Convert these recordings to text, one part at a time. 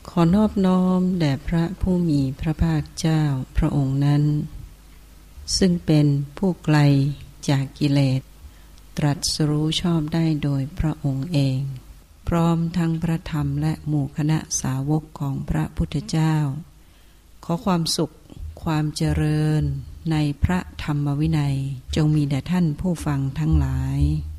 ขอนอบน้อมแด่พระผู้มีพระภาคเจ้าพระองค์นั้นซึ่งเป็นผู้ไกลจากกิเลสตรัสรู้ชอบได้โดยพระองค์เองพร้อมทั้งพระธรรมและหมู่คณะสาวกของพระพุทธเจ้าขอความสุขความเจริญในพระธรรมวินัยจงมีแด่ท่านผู้ฟังทั้งหลาย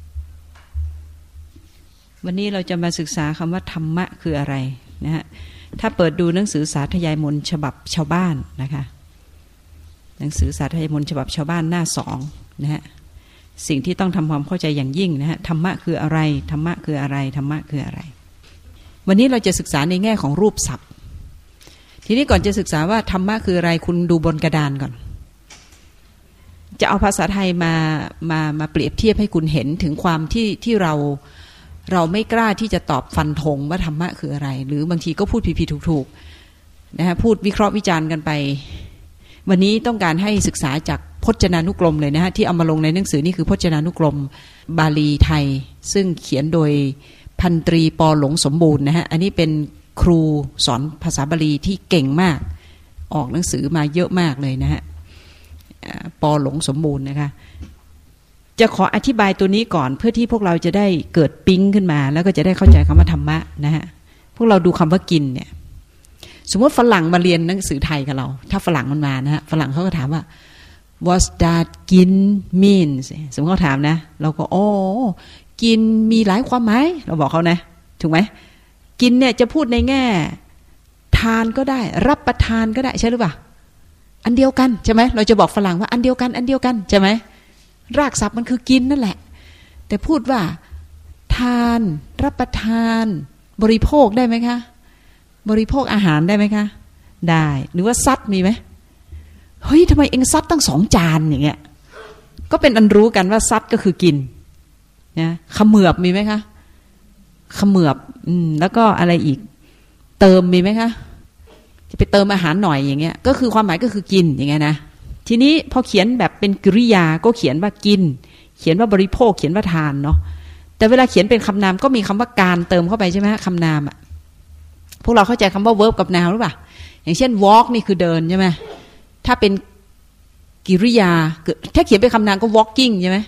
วันนี้เราจะมาศึกษาคำว่าธรรมะคืออะไรนะฮะถ้าเปิดดูหนังสือสาธยายมนต์ฉบับชาวบ้านนะคะหนังสือสาธยายมนต์ฉบับชาวบ้านหน้า2นะฮะสิ่งที่ต้องทำความเข้าใจอย่างยิ่งนะฮะธรรมะคืออะไรธรรมะคืออะไรธรรมะคืออะไรวันนี้เราจะศึกษาในแง่ของรูปศัพท์ทีนี้ก่อนจะศึกษาว่าธรรมะคืออะไรคุณดูบนกระดานก่อนจะเอาภาษาไทยมาเปรียบเทียบให้คุณเห็นถึงความที่เราไม่กล้าที่จะตอบฟันธงว่าธรรมะคืออะไรหรือบางทีก็พูดผิดๆถูกๆนะฮะพูดวิเคราะห์วิจารณ์กันไปวันนี้ต้องการให้ศึกษาจากพจนานุกรมเลยนะฮะที่เอามาลงในหนังสือนี่คือพจนานุกรมบาลีไทยซึ่งเขียนโดยพันตรีป.หลงสมบูรณ์นะฮะอันนี้เป็นครูสอนภาษาบาลีที่เก่งมากออกหนังสือมาเยอะมากเลยนะฮะป.หลงสมบูรณ์นะคะจะขออธิบายตัวนี้ก่อนเพื่อที่พวกเราจะได้เกิดปิ๊งขึ้นมาแล้วก็จะได้เข้าใจคำว่าธรรมะนะฮะพวกเราดูคำว่ากินเนี่ยสมมติฝรั่งมาเรียนหนังสือไทยกับเราถ้าฝรั่งมันมานะฮะฝรั่งเขาก็ถามว่า what's that กิน means สมมติเขาถามนะเราก็โอ้กินมีหลายความหมายเราบอกเขานะถูกไหมกินเนี่ยจะพูดในแง่ทานก็ได้รับประทานก็ได้ใช่หรือเปล่าอันเดียวกันใช่ไหมเราจะบอกฝรั่งว่าอันเดียวกันอันเดียวกันใช่ไหมรากศัพท์มันคือกินนั่นแหละแต่พูดว่าทานรับประทานบริโภคได้ไหมคะบริโภคอาหารได้ไหมคะได้หรือว่าซัดมีไหมเฮ้ยทำไมเอ็งซัดตั้ง2 จานอย่างเงี้ยก็เป็นอันรู้กันว่าซัดก็คือกินนะเขมือบมีไหมคะเขมือบแล้วก็อะไรอีกเติมมีไหมคะจะไปเติมอาหารหน่อยอย่างเงี้ยก็คือความหมายก็คือกินอย่างเงี้ยนะทีนี้พอเขียนแบบเป็นกริยาก็เขียนว่ากินเขียนว่าบริโภคเขียนว่าทานเนาะแต่เวลาเขียนเป็นคำนามก็มีคำว่าการเติมเข้าไปใช่ไหมคำนามอ่ะพวกเราเข้าใจคำว่า verb กับ noun หรือเปล่าอย่างเช่น walk นี่คือเดินใช่ไหมถ้าเป็นกริยาถ้าเขียนเป็นคำนามก็ walking ใช่ไหม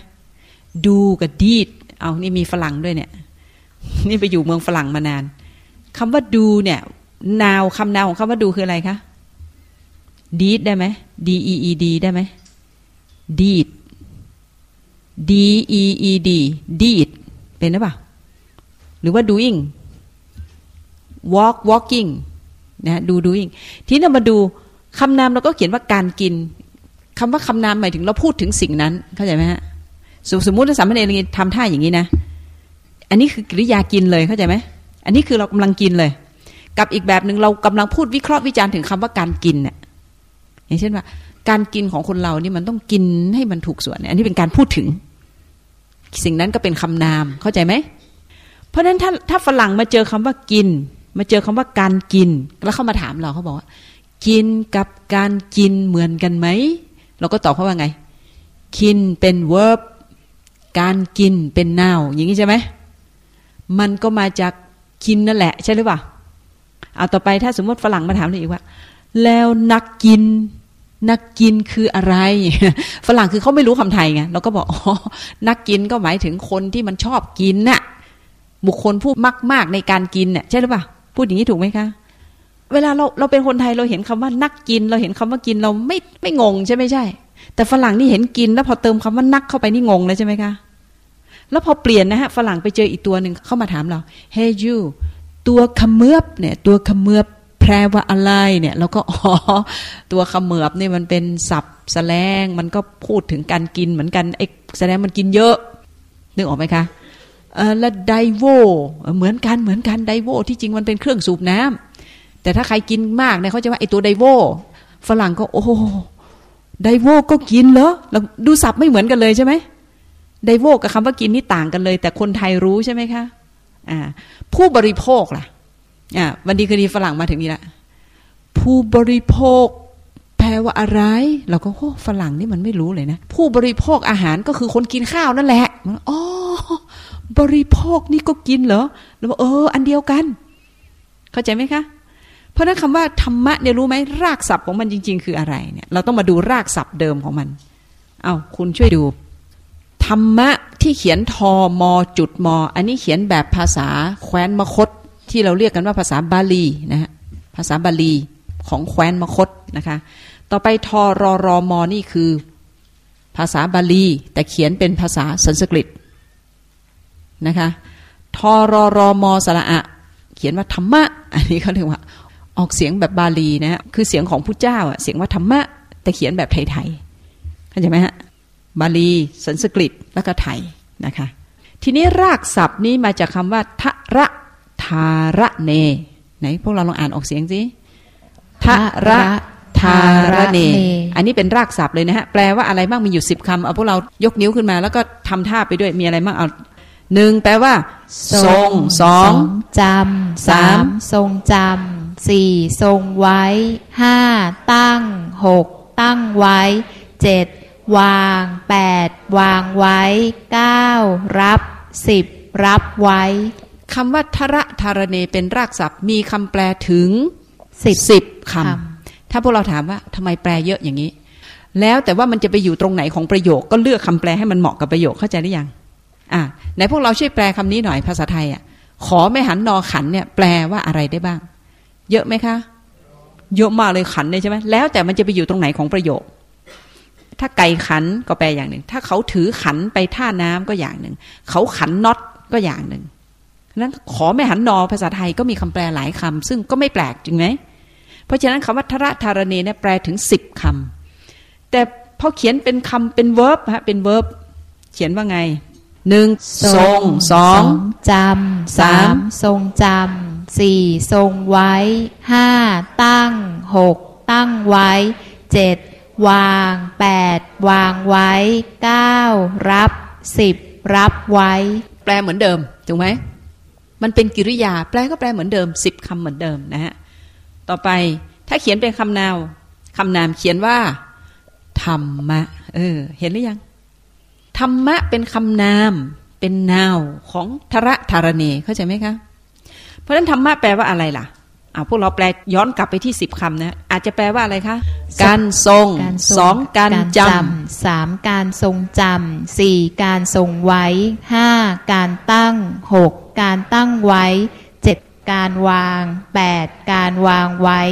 do กับ deed เอานี่มีฝรั่งด้วยเนี่ยนี่ไปอยู่เมืองฝรั่งมานานคำว่า do เนี่ย noun คำนามของคำว่า do คืออะไรคะ deed ได้ไหม deed ได้ไหม deed deed deed เป็นหรือเปล่าหรือว่า doing walking นะdo doing ทีนี้เรามาดูคำนามเราก็เขียนว่าการกินคำว่าคำนามหมายถึงเราพูดถึงสิ่งนั้นเข้าใจไหมฮะสมมุติถ้าสามเณรทำท่าอย่างนี้นะอันนี้คือกริยากินเลยเข้าใจไหมอันนี้คือเรากำลังกินเลยกับอีกแบบหนึ่งเรากำลังพูดวิเคราะห์วิจารณ์ถึงคำว่าการกินเนี่ยอย่างเช่นว่าการกินของคนเรานี่มันต้องกินให้มันถูกส่วนอันนี้เป็นการพูดถึงสิ่งนั้นก็เป็นคำนามเข้าใจไหมเพราะฉะนั้นถ้าฝรั่งมาเจอคำว่ากินมาเจอคำว่าการกินแล้วเขามาถามเราเขาบอกว่ากินกับการกินเหมือนกันไหมเราก็ตอบเขาว่าไงกินเป็น verb การกินเป็น noun อย่างนี้ใช่ไหมมันก็มาจากกินนั่นแหละใช่หรือเปล่าเอาต่อไปถ้าสมมติฝรั่งมาถามเราอีกว่าแล้วนักกินคืออะไรฝรั่งคือเขาไม่รู้คำไทยไงเราก็บอกอ๋อนักกินก็หมายถึงคนที่มันชอบกินน่ะบุคคลผู้มากๆในการกินเนี่ยใช่หรือเปล่าพูดอย่างนี้ถูกไหมคะเวลาเราเป็นคนไทยเราเห็นคำว่านักกินเราเห็นคำว่ากินเราไม่งงใช่ไม่ใช่แต่ฝรั่งนี่เห็นกินแล้วพอเติมคำว่านักเข้าไปนี่งงเลยใช่ไหมคะแล้วพอเปลี่ยนนะฮะฝรั่งไปเจออีกตัวหนึ่งเข้ามาถามเรา Hey you ตัวเขมือบเนี่ยตัวเขมือบแปลว่าอะไรเนี่ยเราก็อ๋อตัวเขมือบนี่มันเป็นศัพท์แสลงมันก็พูดถึงการกินเหมือนกันไอ้แสดงมันกินเยอะนึกออกไหมคะและไดโวเหมือนกันไดโวที่จริงมันเป็นเครื่องสูบน้ำแต่ถ้าใครกินมากเนี่ยเขาจะว่าไอ้ตัวไดโวฝรั่งก็โอ้ไดโวก็กินเหรอเราดูศัพท์ไม่เหมือนกันเลยใช่ไหมไดโวกับคำว่ากินนี่ต่างกันเลยแต่คนไทยรู้ใช่ไหมคะผู้บริโภคล่ะวันดีคืนดีฝรั่งมาถึงนี่ละผู้บริโภคแปลว่าอะไรเราก็ฝรั่งนี่มันไม่รู้เลยนะผู้บริโภคอาหารก็คือคนกินข้าวนั่นแหละอ๋อบริโภคนี่ก็กินเหรอแล้วอันเดียวกันเข้าใจไหมคะเพราะนั้นคำว่าธรรมะเนี่ยรู้ไหมรากศัพท์ของมันจริงๆคืออะไรเนี่ยเราต้องมาดูรากศัพท์เดิมของมันเอาคุณช่วยดูธรรมะที่เขียนทอมอจุดมออันนี้เขียนแบบภาษาแคว้นมคธที่เราเรียกกันว่าภาษาบาลีนะฮะภาษาบาลีของแคว้นมคธนะคะต่อไปทอรอรอมอนี่คือภาษาบาลีแต่เขียนเป็นภาษาสันสกฤตนะคะทอรอรอมอสระอะเขียนว่าธรรมะอันนี้เขาเรียกว่าออกเสียงแบบบาลีนะฮะคือเสียงของพุทธเจ้าอะเสียงว่าธรรมะแต่เขียนแบบไทยๆเข้าใจไหมฮะบาลีสันสกฤตแล้วก็ไทยนะคะทีนี้รากศัพท์นี้มาจากคำว่าทะระทาระเนไหนพวกเราลองอ่านออกเสียงสิทะระทาระเนอันนี้เป็นรากศัพท์เลยนะฮะแปลว่าอะไรบ้างมีอยู่10คำเอาพวกเรายกนิ้วขึ้นมาแล้วก็ทำท่าไปด้วยมีอะไรบ้างเอา1แปลว่าทรง2 จำ3ทรงจำ4ทรงไว้5ตั้ง6ตั้งไว้7วาง8วางไว้9รับ10รับไว้คำว่าทระทารเนเป็นรากศัพท์มีคำแปลถึง10คำถ้าพวกเราถามว่าทำไมแปลเยอะอย่างนี้แล้วแต่ว่ามันจะไปอยู่ตรงไหนของประโยคก็เลือกคำแปลให้มันเหมาะกับประโยคเข้าใจหรือยังไหนพวกเราช่วยแปลคำนี้หน่อยภาษาไทยขอไม่หันนอขันเนี่ยแปลว่าอะไรได้บ้างเยอะไหมคะเยอะมากเลยขันเลยใช่ไหมแล้วแต่มันจะไปอยู่ตรงไหนของประโยคถ้าไก่ขันก็แปลอย่างหนึ่งถ้าเขาถือขันไปท่าน้ำก็อย่างหนึ่งเขาขันน็อตก็อย่างหนึ่งนั้นขอไม่หันนอภาษาไทยก็มีคำแปลหลายคำซึ่งก็ไม่แปลกจริงไหมเพราะฉะนั้นคำว่าทระทารเนเนี่ยแปลถึง10คำแต่พอเขียนเป็นคำเป็นเวิร์บฮะเป็นเวิร์บเขียนว่าไง1ทรง2 จำ3ทรงจำ4ทรงไว้5ตั้ง6ตั้งไว้7วาง8วางไว้9รับ10รับไว้แปลเหมือนเดิมถูกไหมมันเป็นกริยาแปลก็แปลเหมือนเดิม10คำเหมือนเดิมนะฮะต่อไปถ้าเขียนเป็นคำนามเขียนว่าธรรมะเห็นหรือยังธรรมะเป็นคำนามเป็นนาวของทระทารเนเข้าใจไหมคะเพราะฉะนั้นธรรมะแปลว่าอะไรล่ะพวกเราแปลย้อนกลับไปที่10คำนะอาจจะแปลว่าอะไรคะการทรง2การจำ 3การทรงจำ4การทรงไว้5การตั้ง6การตั้งไว้7การวาง8การวางไว้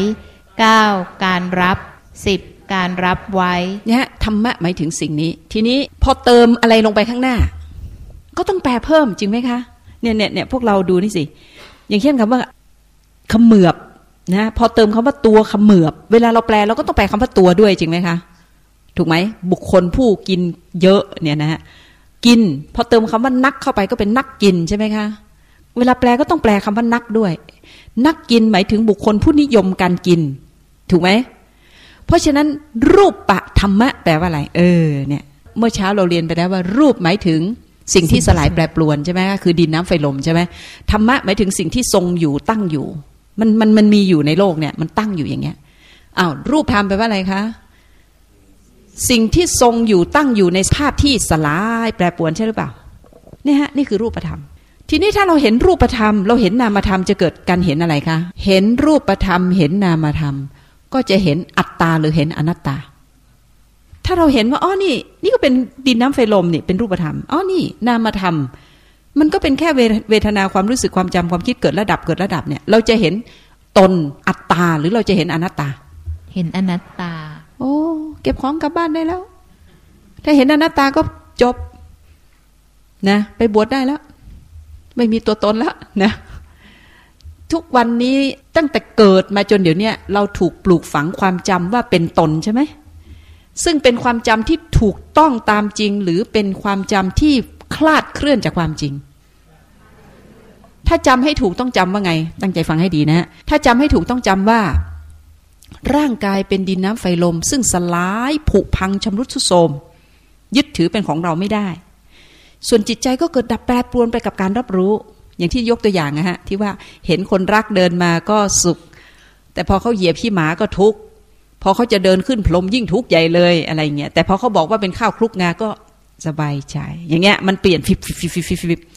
9การรับ10การรับไว้เนี่ยธรรมะหมายถึงสิ่งนี้ทีนี้พอเติมอะไรลงไปข้างหน้าก็ต้องแปลเพิ่มจริงไหมคะเนี่ยพวกเราดูนี่สิอย่างเช่นคำว่าเขมือบนะพอเติมคำว่าตัวเขมือบเวลาเราแปลเราก็ต้องแปลคำว่าตัวด้วยจริงไหมคะถูกไหมบุคคลผู้กินเยอะเนี่ยนะฮะกินพอเติมคำว่านักเข้าไปก็เป็นนักกินใช่ไหมคะเวลาแปลก็ต้องแปลคำว่านักด้วยนักกินหมายถึงบุคคลผู้นิยมการกินถูกไหมเพราะฉะนั้นรูปปะธรรมะแปลว่าอะไรเนี่ยเมื่อเช้าเราเรียนไปแล้วว่ารูปหมายถึงสิ่งที่สลายแปรปรวนใช่ไหมคือดินน้ำไฟลมใช่ไหมธรรมะหมายถึงสิ่งที่ทรงอยู่ตั้งอยู่มันมีอยู่ในโลกเนี่ยมันตั้งอยู่อย่างเงี้ยรูปธรรมแปลว่าอะไรคะสิ่งที่ทรงอยู่ตั้งอยู่ในภาพที่สลายแปรปรวนใช่หรือเปล่าเนี่ยฮะนี่คือรูปธรรมทีนี้ถ้าเราเห็นรูปธรรมเราเห็นนามธรรมจะเกิดการเห็นอะไรคะเห็นรูปธรรมเห็นนามธรรมก็จะเห็นอัตตาหรือเห็นอนัตตาถ้าเราเห็นว่านี่ก็เป็นดินน้ำไฟลมนี่เป็นรูปธรรมนี่นามธรรมมันก็เป็นแค่เวทนาความรู้สึกความจำความคิดเกิดระดับเนี่ยเราจะเห็นตนอัตตาหรือเราจะเห็นอนัตตาเห็นอนัตตาเก็บของกลับบ้านได้แล้วถ้าเห็นอนัตตาก็จบนะไปบวชได้แล้วไม่มีตัวตนแล้วนะทุกวันนี้ตั้งแต่เกิดมาจนเดี๋ยวนี้เราถูกปลูกฝังความจำว่าเป็นตนใช่ไหมซึ่งเป็นความจำที่ถูกต้องตามจริงหรือเป็นความจำที่คลาดเคลื่อนจากความจริงถ้าจำให้ถูกต้องจำว่าไงตั้งใจฟังให้ดีนะถ้าจำให้ถูกต้องจำว่าร่างกายเป็นดินน้ำไฟลมซึ่งสลายผุพังชำรุดทรุดโทรมยึดถือเป็นของเราไม่ได้ส่วนจิตใจก็เกิดดับแปรปรวนไปกับการรับรู้อย่างที่ยกตัวอย่างนะฮะที่ว่าเห็นคนรักเดินมาก็สุขแต่พอเขาเหยียบขี้หมาก็ทุกข์พอเขาจะเดินขึ้นพรมยิ่งทุกข์ใหญ่เลยอะไรเงี้ยแต่พอเขาบอกว่าเป็นข้าวคลุกงาก็สบายใจอย่างเงี้ยมันเปลี่ยนฟิบ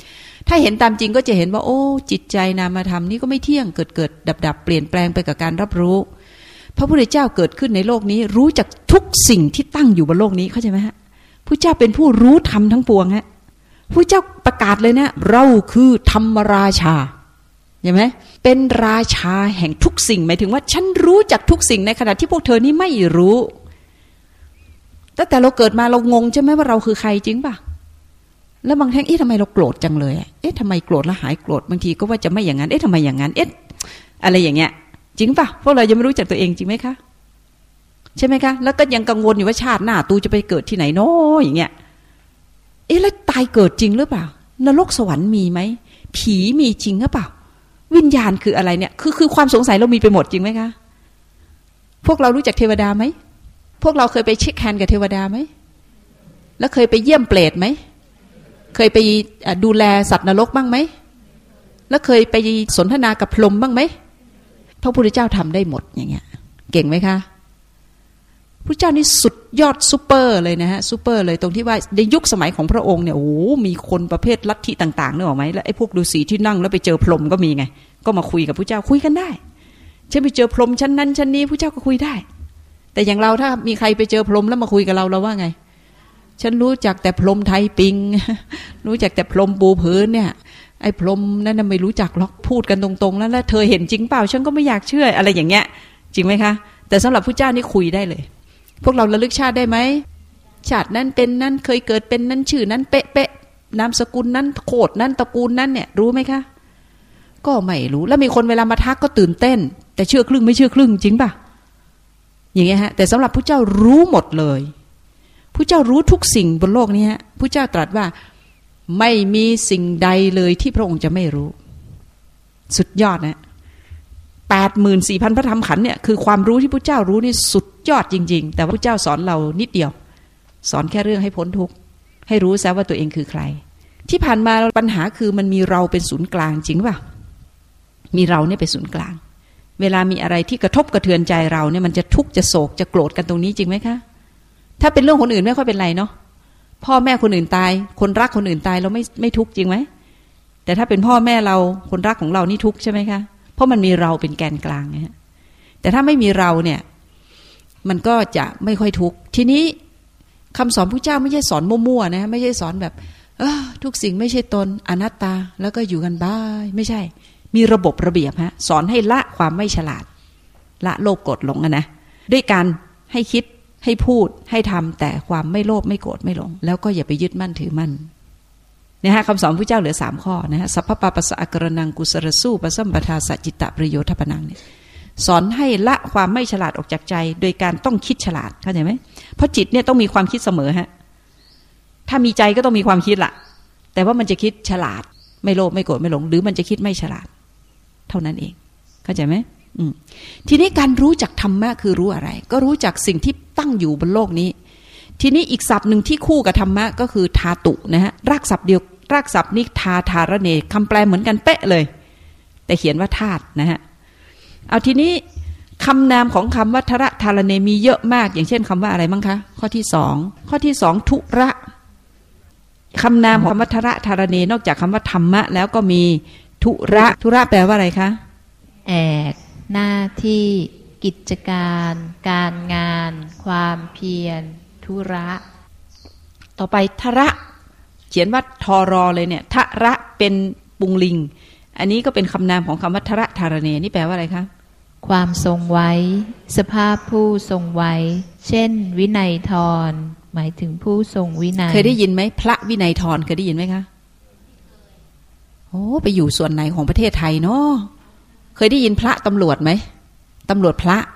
ถ้าเห็นตามจริงก็จะเห็นว่าโอ้จิตใจนามธรรมนี่ก็ไม่เที่ยงเกิดดับเปลี่ยนแปลงไปกับการรับรู้พระพุทธเจ้าเกิดขึ้นในโลกนี้รู้จักทุกสิ่งที่ตั้งอยู่บนโลกนี้เข้าใจไหมฮะพระเจ้าเป็นผู้รู้ธรรมทั้งปวงฮะพระเจ้าประกาศเลยนะเราคือธรรมราชาเห็นไหมเป็นราชาแห่งทุกสิ่งหมายถึงว่าฉันรู้จักทุกสิ่งในขณะที่พวกเธอนี้ไม่รู้ตั้งแต่เราเกิดมาเรางงใช่ไหมว่าเราคือใครจริงป่ะแล้วบางทีทำไมเราโกรธจังเลยทำไมโกรธแล้วหายโกรธบางทีก็ว่าจะไม่อย่างนั้นทำไมอย่างนั้นอะไรอย่างเงี้ยจริงป่ะพวกเรายังไม่รู้จักตัวเองจริงไหมคะใช่ไหมคะแล้วก็ยังกังวลอยู่ว่าชาติหน้าตูจะไปเกิดที่ไหนโน้อย่างเงี้ยแล้วตายเกิดจริงหรือเปล่านรกสวรรค์มีไหมผีมีจริงหรือเปล่าวิญญาณคืออะไรเนี่ยคือความสงสัยเรามีไปหมดจริงไหมคะพวกเรารู้จักเทวดาไหมพวกเราเคยไปเช็คแฮนด์กับเทวดาไหมแล้วเคยไปเยี่ยมเปรตไหมเคยไปดูแลสัตว์นรกบ้างไหมแล้วเคยไปสนทนากับพรหมบ้างไหมพระพุทธเจ้าทำได้หมดอย่างเงี้ยเก่งไหมคะพระเจ้านี่สุดยอดซูเปอร์เลยนะฮะซูเปอร์เลยตรงที่ว่าในยุคสมัยของพระองค์เนี่ยโอ้มีคนประเภทลัทธิต่างๆนึกออกไหมแล้วไอ้พวกฤาษีที่นั่งแล้วไปเจอพรหมก็มีไงก็มาคุยกับพระเจ้าคุยกันได้ฉันไปเจอพรหมชั้นนั้นชั้นนี้พระเจ้าก็คุยได้แต่อย่างเราถ้ามีใครไปเจอพรหมแล้วมาคุยกับเราว่าไงฉันรู้จักแต่พรหมไทยปิงรู้จักแต่พรหมปูพื้นเนี่ยไอ้พรหมนั่นไม่รู้จักหรอกพูดกันตรงๆแล้วเธอเห็นจริงเปล่าฉันก็ไม่อยากเชื่ออะไรอย่างเงี้ยจริงไหมคะแต่สำหรับพระเจ้านี่คุยได้เลยพวกเราระลึกชาติได้ไหมชาตินั้นเป็นนั้นเคยเกิดเป็นนั้นชื่อนั้นเป๊ะๆนามสกุลนั้นโคดนั้นตระกูลนั้นเนี่ยรู้ไหมคะก็ไม่รู้แล้วมีคนเวลามาทักก็ตื่นเต้นแต่เชื่อครึ่งไม่เชื่อครึ่งจริงป่ะอย่างเงี้ยฮะแต่สำหรับพระเจ้ารู้หมดเลยพระเจ้ารู้ทุกสิ่งบนโลกนี้ฮะพระเจ้าตรัสว่าไม่มีสิ่งใดเลยที่พระองค์จะไม่รู้สุดยอดนะ84,000 พระธรรมขันธ์เนี่ยคือความรู้ที่พระเจ้ารู้นี่สุดยอดจริงๆแต่พระเจ้าสอนเรานิดเดียวสอนแค่เรื่องให้พ้นทุกข์ให้รู้ซะว่าตัวเองคือใครที่ผ่านมาปัญหาคือมันมีเราเป็นศูนย์กลางจริงป่ะมีเราเนี่ยเป็นศูนย์กลางเวลามีอะไรที่กระทบกระเทือนใจเราเนี่ยมันจะทุกข์จะโศกจะโกรธกันตรงนี้จริงไหมคะถ้าเป็นเรื่องคนอื่นไม่ค่อยเป็นไรเนาะพ่อแม่คนอื่นตายคนรักคนอื่นตายเราไม่ทุกข์จริงไหมแต่ถ้าเป็นพ่อแม่เราคนรักของเรานี่ทุกข์ใช่ไหมคะเพราะมันมีเราเป็นแกนกลางนะฮะแต่ถ้าไม่มีเราเนี่ยมันก็จะไม่ค่อยทุกข์ทีนี้คำสอนพระเจ้าไม่ใช่สอนมั่วๆนะไม่ใช่สอนแบบทุกสิ่งไม่ใช่ตนอนัตตาแล้วก็อยู่กันบ้ายไม่ใช่มีระบบระเบียบฮะสอนให้ละความไม่ฉลาดละโลภโกรธหลงนะด้วยการให้คิดให้พูดให้ทำแต่ความไม่โลภไม่โกรธไม่หลงแล้วก็อย่าไปยึดมั่นถือมั่นนะฮะคำสอนพระเจ้าเหลือ3ข้อนะฮะสัพพปะปัสสะกรณังกุศลสู้ปัสสัมปทาสัจจิตะประโยชน์ทัพนังเนี่ยสอนให้ละความไม่ฉลาดออกจากใจโดยการต้องคิดฉลาดเข้าใจไหมเพราะจิตเนี่ยต้องมีความคิดเสมอฮะถ้ามีใจก็ต้องมีความคิดละแต่ว่ามันจะคิดฉลาดไม่โลภไม่โกรธไม่หลงหรือมันจะคิดไม่ฉลาดเท่านั้นเองเข้าใจไหมทีนี้การรู้จักธรรมะคือรู้อะไรก็รู้จักสิ่งที่ตั้งอยู่บนโลกนี้ทีนี้อีกศัพท์หนึ่งที่คู่กับธรรมะก็คือธาตุนะฮะรากศัพท์เดียวรากศัพท์นี้ธารเนคำแปลเหมือนกันเป๊ะเลยแต่เขียนว่าธาตุนะฮะเอาทีนี้คำนามของคำว่าธารเนมีเยอะมากอย่างเช่นคำว่าอะไรบ้างคะข้อที่2ทุระคำนามของคำว่าธารเนนอกจากคำว่าธรรมะแล้วก็มีธุระแปลว่าอะไรคะแอกหน้าที่กิจการการงานความเพียรธุระต่อไปทระเขียนว่าทรเลยเนี่ยทระเป็นปุงลิงอันนี้ก็เป็นคำนามของคำว่าธารเนนี่แปลว่าอะไรคะความทรงไว้สภาพผู้ทรงไว้เช่นวินัยทรหมายถึงผู้ทรงวินัยเคยได้ยินไหมพระวินัยทรเคยได้ยินไหมคะโอ้ไปอยู่ส่วนไหนของประเทศไทยเนาะเคยได้ยินพระตำรวจไหมตำรวจพระ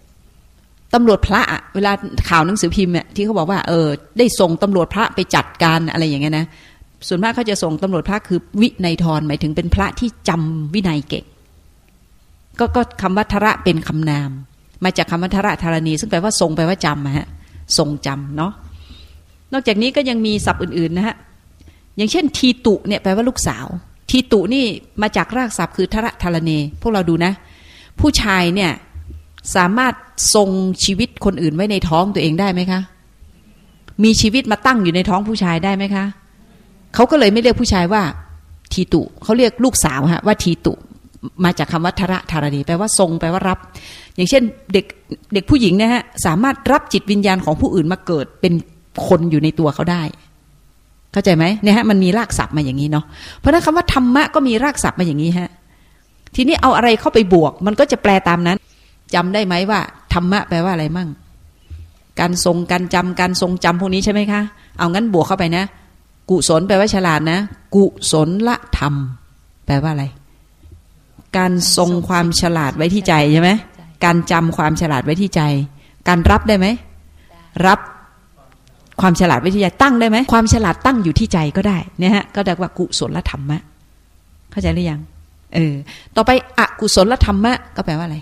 เวลาข่าวหนังสือพิมพ์เนี่ยที่เขาบอกว่าได้ส่งตำรวจพระไปจัดการอะไรอย่างเงี้ยนะส่วนมากเขาจะส่งตำรวจพระคือวินัยทรหมายถึงเป็นพระที่จำวินัยเก่งก็คำว่าธระเป็นคำนามมาจากคำว่าธารณีซึ่งแปลว่าทรงแปลว่าจำฮะทรงจำเนาะนอกจากนี้ก็ยังมีศัพท์อื่นๆนะฮะอย่างเช่นทีตุเนี่ยแปลว่าลูกสาวทีตุนี่มาจากรากศัพท์คือธารเนพวกเราดูนะผู้ชายเนี่ยสามารถทรงชีวิตคนอื่นไว้ในท้องตัวเองได้ไหมคะมีชีวิตมาตั้งอยู่ในท้องผู้ชายได้ไหมคะเขาก็เลยไม่เรียกผู้ชายว่าทีตุเขาเรียกลูกสาวฮะว่าทีตุมาจากคำว่าทระธารณีแปลว่าทรงแปลว่ารับอย่างเช่นเด็กผู้หญิงนะฮะสามารถรับจิตวิญญาณของผู้อื่นมาเกิดเป็นคนอยู่ในตัวเขาได้เข้าใจไหมเนี่ยฮะมันมีรากศัพท์มาอย่างนี้เนาะเพราะนั้นคำว่าธรรมะก็มีรากศัพท์มาอย่างนี้ฮะทีนี้เอาอะไรเข้าไปบวกมันก็จะแปลตามนั้นจำได้ไหมว่าธรรมะแปลว่าอะไรมั่งการทรงการจำการทรงจำพวกนี้ใช่ไหมคะเอางั้นบวกเข้าไปนะกุศลแปลว่าฉลาดนะกุศลธรรมแปลว่าอะไรการทรงความฉลาดไว้ที่ใจใช่ไหมการจำความฉลาดไว้ที่ใจการรับได้ไหมรับความฉลาดไว้ที่ใจตั้งได้ไหมความฉลาดตั้งอยู่ที่ใจก็ได้เนี่ยฮะก็เรียกว่ากุศลธรรมะเข้าใจหรือยังต่อไปอกุศลธรรมะก็แปลว่าอะไร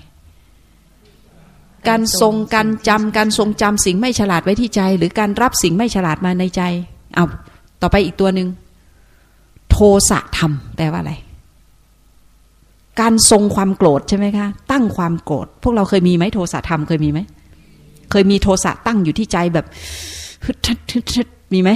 การทรงการจำการทรงจำสิ่งไม่ฉลาดไว้ที่ใจหรือการรับสิ่งไม่ฉลาดมาในใจเอาต่อไปอีกตัวหนึ่งโทสะธรรมแปลว่าอะไรการทรงความโกรธใช่ไหมคะตั้งความโกรธพวกเราเคยมีไหมโทสะธรรมเคยมีไหมเคยมีโทสะตั้งอยู่ที่ใจแบบฮึดมีไหม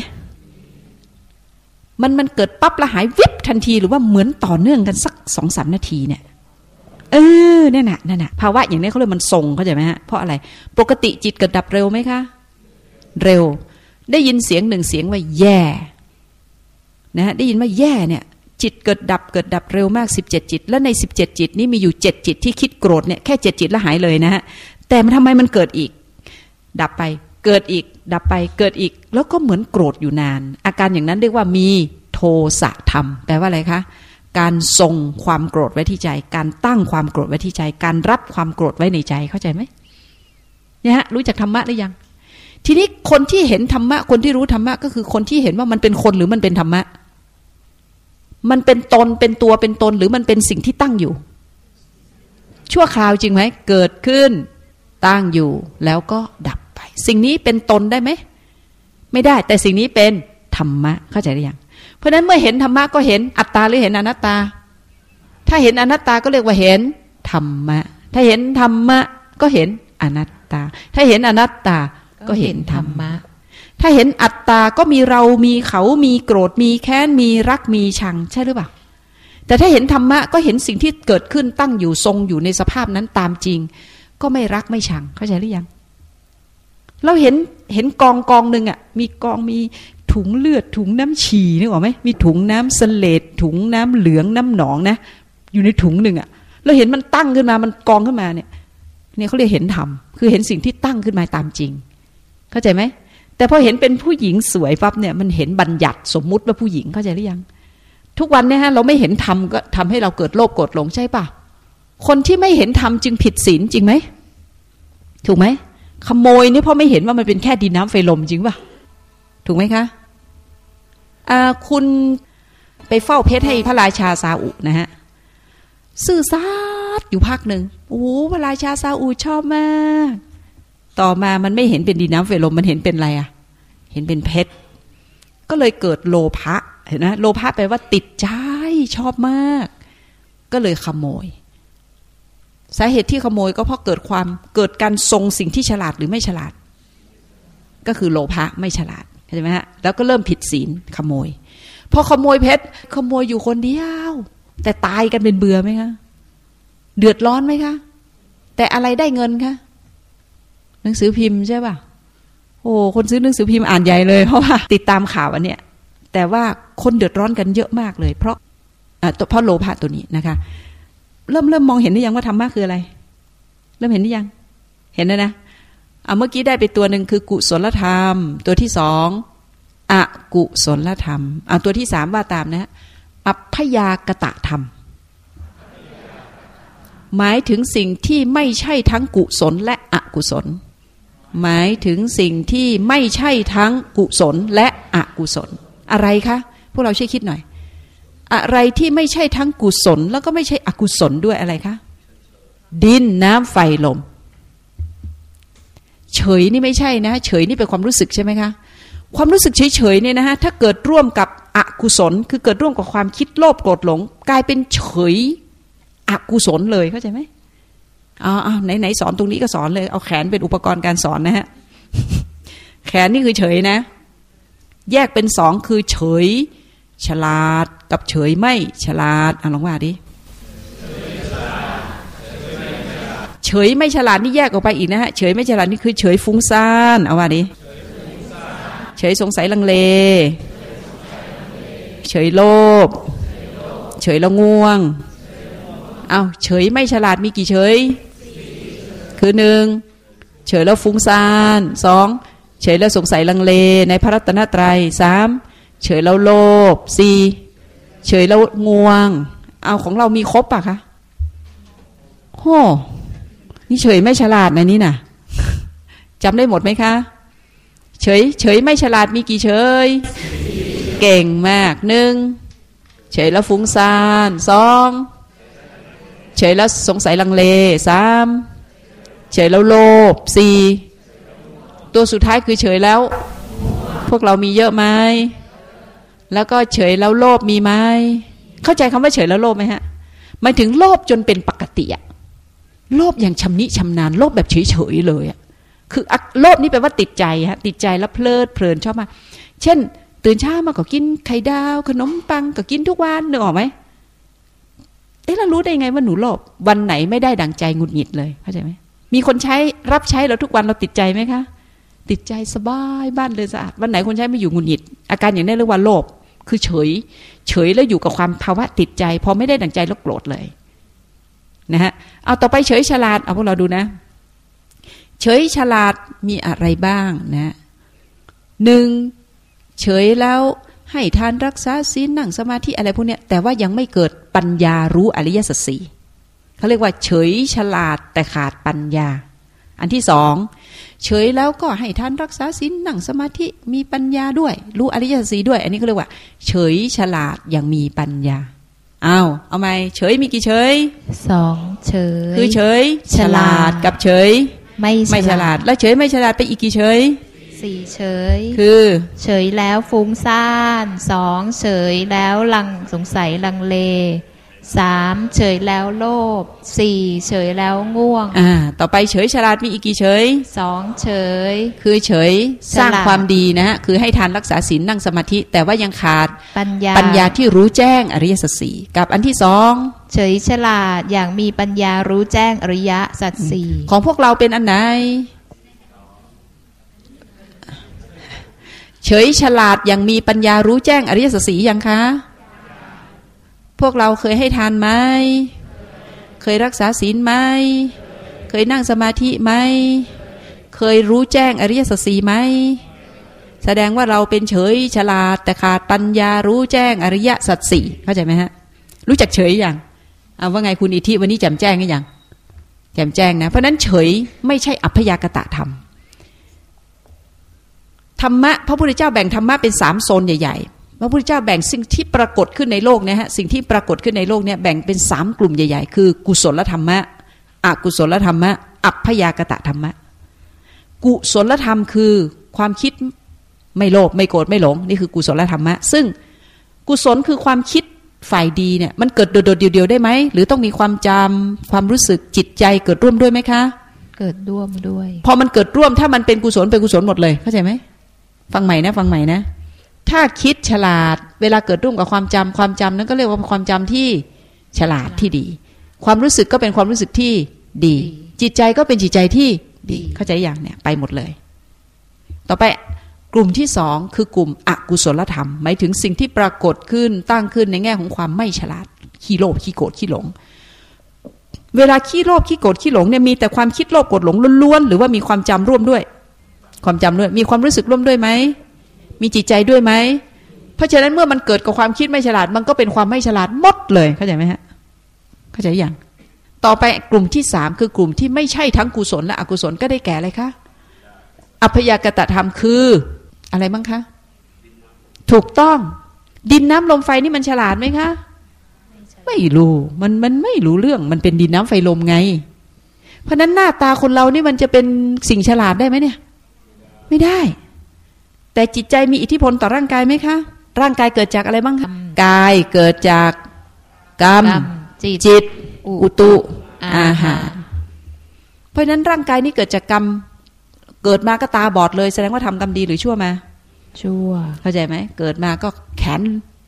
มันเกิดปั๊บแล้วหายวิบทันทีหรือว่าเหมือนต่อเนื่องกันสัก 2-3 นาทีเนี่ยนั่นน่ะภาวะอย่างนี้เขาเรียกมันทรงเข้าใจไหมฮะเพราะอะไรปกติจิตเกิดดับเร็วไหมคะเร็วได้ยินเสียงหนึ่งเสียงว่าแย่นะฮะได้ยินว่าแย่เนี่ยจิตเกิดดับเร็วมาก17จิตแล้วใน17จิตนี้มีอยู่7จิตที่คิดโกรธเนี่ยแค่7จิตแล้วหายเลยนะฮะแต่ทำไมมันเกิดอีกดับไปเกิดอีกดับไปเกิดอีกแล้วก็เหมือนโกรธอยู่นานอาการอย่างนั้นเรียกว่ามีโทสะธรรมแปลว่าอะไรคะการทรงความโกรธไว้ที่ใจการตั้งความโกรธไว้ที่ใจการรับความโกรธไว้ในใจเข้าใจไหมเนี่ยฮะรู้จักธรรมะหรือยังทีนี้คนที่เห็นธรรมะคนที่รู้ธรรมะก็คือคนที่เห็นว่ามันเป็นคนหรือมันเป็นธรรมะมันเป็นตนเป็นตัวเป็นตนหรือมันเป็นสิ่งที่ตั้งอยู่ชั่วคราวจริงไหมเกิดขึ้นตั้งอยู่แล้วก็ดับไปสิ่งนี้เป็นตนได้ไหมไม่ได้แต่สิ่งนี้เป็นธรรมะเข้าใจหรือยังเพราะฉะนั้นเมื่อเห็นธรรมะก็เห็นอัตตาหรือเห็นอนัตตาถ้าเห็นอนัตตาก็เรียกว่าเห็นธรรมะถ้าเห็นธรรมะก็เห็นอนัตตาถ้าเห็นอนัตตาก็เห็นธรรมะถ้าเห็นอัตตาก็มีเรามีเขามีโกรธมีแค้นมีรักมีชังใช่หรือเปล่าแต่ถ้าเห็นธรรมะก็เห็นสิ่งที่เกิดขึ้นตั้งอยู่ทรงอยู่ในสภาพนั้นตามจริงก็ไม่รักไม่ชังเข้าใจหรือยังเราเห็นกองหนึ่งอ่ะมีกองมีถุงเลือดถุงน้ำฉี่นึกออกไหมมีถุงน้ำเสลดถุงน้ำเหลืองน้ำหนองนะอยู่ในถุงหนึ่งอ่ะเราเห็นมันตั้งขึ้นมามันกองขึ้นมาเนี่ยเขาเรียกเห็นธรรมคือเห็นสิ่งที่ตั้งขึ้นมาตามจริงเข้าใจไหมแต่พอเห็นเป็นผู้หญิงสวยปั๊บเนี่ยมันเห็นบัญญัติสมมุติว่าผู้หญิงเข้าใจหรือยังทุกวันเนี่ยฮะเราไม่เห็นธรรมก็ทำให้เราเกิดโลภโกรธหลงใช่ป่ะคนที่ไม่เห็นธรรมจึงผิดศีลจริงไหมถูกไหมขโมยนี่เพราะไม่เห็นว่ามันเป็นแค่ดินน้ำไฟลมจริงป่ะถูกไหมคะคุณไปเฝ้าเพชรให้พระราชาซาอุนะฮะซื่อสัตย์อยู่พักหนึ่งโอ้พระราชาซาอุชอบมากต่อมามันไม่เห็นเป็นดินน้ำไฟลมมันเห็นเป็นอะไรอ่ะเห็นเป็นเพชรก็เลยเกิดโลภะเห็นนะโลภะแปลว่าติดใจชอบมากก็เลยขโมยสาเหตุที่ขโมยก็เพราะเกิดการทรงสิ่งที่ฉลาดหรือไม่ฉลาดก็คือโลภะไม่ฉลาดเข้าใจไหมฮะแล้วก็เริ่มผิดศีลขโมยพอขโมยเพชรขโมยอยู่คนเดียวแต่ตายกันเป็นเบื่อไหมคะเดือดร้อนไหมคะแต่อะไรได้เงินคะหนังสือพิมพ์ใช่ป่ะโอ้คนซื้อหนังสือพิมพ์อ่านใหญ่เลยเพราะว่าติดตามข่าวอันเนี้ยแต่ว่าคนเดือดร้อนกันเยอะมากเลยเพราะโลภะตัวนี้นะคะเริ่มมองเห็นได้ยังว่าธรรมะคืออะไรเริ่มเห็นได้ยังเห็นแล้วนะเมื่อกี้ได้ไปตัวหนึ่งคือกุศลธรรมตัวที่สองอกุศลธรรมตัวที่สามว่าตามนะอัพพยากตธรรมหมายถึงสิ่งที่ไม่ใช่ทั้งกุศลและอกุศลหมายถึงสิ่งที่ไม่ใช่ทั้งกุศลและอกุศลอะไรคะพวกเราช่วยคิดหน่อยอะไรที่ไม่ใช่ทั้งกุศลแล้วก็ไม่ใช่อกุศลด้วยอะไรคะดินน้ำไฟลมเฉยนี่ไม่ใช่นะเฉยนี่เป็นความรู้สึกใช่ไหมคะความรู้สึกเฉยๆเนี่ยนะฮะถ้าเกิดร่วมกับอกุศลคือเกิดร่วมกับความคิดโลภโกรธหลงกลายเป็นเฉยอกุศลเลยเข้าใจไหมไหนสอนตรงนี้ก็สอนเลยเอาแขนเป็นอุปกรณ์การสอนนะฮะแขนนี่คือเฉยนะแยกเป็นสองคือเฉยฉลาดกับเฉยไม่ฉลาดลองว่าดิเฉยไม่ฉลาดนี่แยกออกไปอีกนะฮะเฉยไม่ฉลาดนี่คือเฉยฟุ้งซ่านเอาว่าดิเฉยสงสัยลังเลเฉยโลภเฉยละง่วงเอาเฉยไม่ฉลาดมีกี่เฉยคือ1เฉยแล้วฟุ้งซ่าน2เฉยแล้วสงสัยลังเลในพระรัตนตรัย3เฉยแล้วโลภ4เฉยแล้วง่วงเอาของเรามีครบป่ะคะโหนี่เฉยไม่ฉลาดนะนี่น่ะจำได้หมดไหมคะเฉยไม่ฉลาดมีกี่เฉยเก่งมาก1เฉยแล้วฟุ้งซ่าน2เฉยแล้วสงสัยลังเล3เฉยแล้วโลภ4ตัวสุดท้ายคือเฉยแล้วพวกเรามีเยอะไหมแล้วก็เฉยแล้วโลภมีไหมเข้าใจคำว่าเฉยแล้วโลภไหมฮะหมายถึงโลภจนเป็นปกติอะโลภอย่างชำนิชำนาญโลภแบบเฉยๆเลยอะคือโลภนี่แปลว่าติดใจฮะติดใจแล้วเพลิดเพลินชอบมากเช่นตื่นเช้ามาก็กินไข่ดาวขนมปังก็กินทุกวันนึกออกไหมเรารู้ได้ไงว่าหนูโลภวันไหนไม่ได้ดั่งใจหงุดหงิดเลยเข้าใจไหมมีคนใช้รับใช้เราทุกวันเราติดใจไหมคะติดใจสบายบ้านเลยสะอาดวันไหนคนใช้ไม่อยู่หงุดหงิดอาการอย่างนี้เรียกว่าโลภคือเฉยแล้วอยู่กับความภาวะติดใจพอไม่ได้ดั่งใจแล้วโกรธเลยนะฮะเอาต่อไปเฉยฉลาดเอาพวกเราดูนะเฉยฉลาดมีอะไรบ้างนะ1เฉยแล้วให้ทานรักษาศีลนั่งสมาธิอะไรพวกเนี้ยแต่ว่ายังไม่เกิดปัญญารู้อริยสัจสี่เขาเรียกว่าเฉยฉลาดแต่ขาดปัญญาอันที่2เฉยแล้วก็ให้ทานรักษาศีลนั่งสมาธิมีปัญญาด้วยรู้อริยสัจสี่ด้วยอันนี้เขาเรียกว่าเฉยฉลาดอย่างมีปัญญาเอาไหมเฉยมีกี่เฉย 2เฉยคือเฉยฉลาดกับเฉยไม่ฉลาดแล้วเฉยไม่ฉลาดไปอีกกี่เฉย 4เฉยคือเฉยแล้วฟุ้งซ่าน2เฉยแล้วสงสัยลังเล3เฉยแล้วโลภ4เฉยแล้วง่วงต่อไปเฉยฉลาดมีอีกกี่เฉย 2เฉยคือเฉยสร้างความดีนะฮะคือให้ทานรักษาศีลนั่งสมาธิแต่ว่ายังขาดปัญญาที่รู้แจ้งอริยสัจสี่กับอันที่2 เฉยฉลาดอย่างมีปัญญารู้แจ้งอริยสัจสี่ของพวกเราเป็นอันไหนเฉยฉลาดอย่างมีปัญญารู้แจ้งอริยสัจสี่ยังคะพวกเราเคยให้ทานไหมเคยรักษาศีลไหมเคยนั่งสมาธิไหมเคยรู้แจ้งอริยสัจสี่ไหมแสดงว่าเราเป็นเฉยฉลาดแต่ขาดปัญญารู้แจ้งอริยสัจสี่เข้าใจไหมฮะรู้จักเฉยอย่างว่าไงคุณอิทธิวันนี้แจ่มแจ้งหรือยังแจ่มแจ้งนะเพราะนั้นเฉยไม่ใช่อัพยากตะธรรมธรรมะพระพุทธเจ้าแบ่งธรรมะเป็น3โซนใหญ่ๆพระพุทธเจ้าแบ่งสิ่งที่ปรากฏขึ้นในโลกเนี่ยฮะสิ่งที่ปรากฏขึ้นในโลกเนี่ยแบ่งเป็น3กลุ่มใหญ่ๆคือกุศลธรรมะอกุศลธรรมะอัพยากตะธรรมะกุศลธรรมคือความคิดไม่โลภไม่โกรธไม่หลงนี่คือกุศลธรรมะซึ่งกุศลคือความคิดฝ่ายดีเนี่ยมันเกิดโดดๆเดียวๆได้ไหมหรือต้องมีความจำความรู้สึกจิตใจเกิดร่วมด้วยไหมคะเกิดร่วมด้วยพอมันเกิดร่วมถ้ามันเป็นกุศลเป็นกุศลหมดเลยเข้าใจไหมฟังใหม่นะถ้าคิดฉลาดเวลาเกิดร่วมกับความจำนั้นก็เรียกว่าความจำที่ฉลาดที่ดีความรู้สึกก็เป็นความรู้สึกที่ดีจิตใจก็เป็นจิตใจที่ดีเข้าใจอย่างเนี่ยไปหมดเลยต่อไปกลุ่มที่2คือกลุ่มอกุศลธรรมหมายถึงสิ่งที่ปรากฏขึ้นตั้งขึ้นในแง่ของความไม่ฉลาดขี้โลภขี้โกรธขี้หลงเวลาขี้โลภขี้โกรธขี้หลงเนี่ยมีแต่ความคิดโลภโกรธหลงล้วนๆหรือว่ามีความจำร่วมด้วยความจำด้วยมีความรู้สึกร่วมด้วยไหมมีจิตใจด้วยไหมเพราะฉะนั้นเมื่อมันเกิดกับความคิดไม่ฉลาดมันก็เป็นความไม่ฉลาดหมดเลยเข้าใจไหมฮะเข้าใจอย่างต่อไปกลุ่มที่3คือกลุ่มที่ไม่ใช่ทั้งกุศลและอกุศลก็ได้แก่อะไรคะอัพยากตธรรมคืออะไรบ้างคะถูกต้องดินน้ำลมไฟนี่มันฉลาดไหมคะไม่รู้มันไม่รู้เรื่องมันเป็นดินน้ำไฟลมไงเพราะนั้นหน้าตาคนเรานี่มันจะเป็นสิ่งฉลาดได้ไหมเนี่ยไม่ได้แต่จิตใจมีอิทธิพลต่อร่างกายไหมคะร่างกายเกิดจากอะไรบ้างคะกายเกิดจากกรรมจิตอุตุอาหารเพราะฉะนั้นร่างกายนี้เกิดจากกรรมเกิดมาก็ตาบอดเลยแสดงว่าทำกรรมดีหรือชั่วมาชั่วเข้าใจไหมเกิดมาก็แข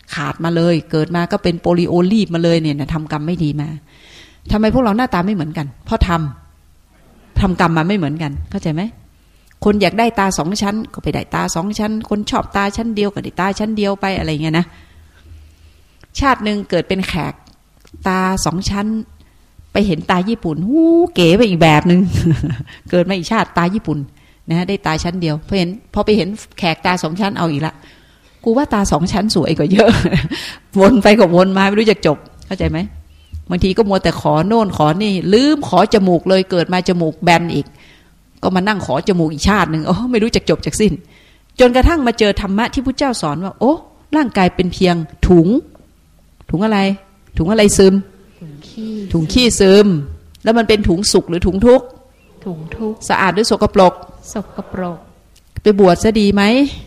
ขาดมาเลยเกิดมาก็เป็นโปลิโอลีฟมาเลยเนี่ยนะทำกรรมไม่ดีมาทำไมพวกเราหน้าตาไม่เหมือนกันเพราะทำกรรมมาไม่เหมือนกันเข้าใจไหมคนอยากได้ตาสองชั้นก็ไปได้ตาสองชั้นคนชอบตาชั้นเดียวก็ได้ตาชั้นเดียวไปอะไรเงี้ยนะชาติหนึ่งเกิดเป็นแขกตาสองชั้นไปเห็นตาญี่ปุ่นเก๋ไปอีกแบบนึง เกิดมาอีกชาติตาญี่ปุ่นนะได้ตาชั้นเดียวพอไปเห็นแขกตาสองชั้นเอาอีกละกูว่าตาสองชั้นสวยกว่าเยอะ วนไปก็วนมาไม่รู้จะจบเข้าใจไหมบางทีก็มัวแต่ขอโน่นขอนี่ลืมขอจมูกเลยเกิดมาจมูกแบนอีกก็มานั่งขอจมูกอีกชาติหนึ่งไม่รู้จะจบจากสิ้นจนกระทั่งมาเจอธรรมะที่พุทธเจ้าสอนว่าร่างกายเป็นเพียงถุงอะไรถุงอะไรซึมถุงขี้ซึมแล้วมันเป็นถุงสุขหรือถุงทุกข์ถุงทุกข์สะอาดหรือสกปรกสกปรกไปบวชซะดีไหม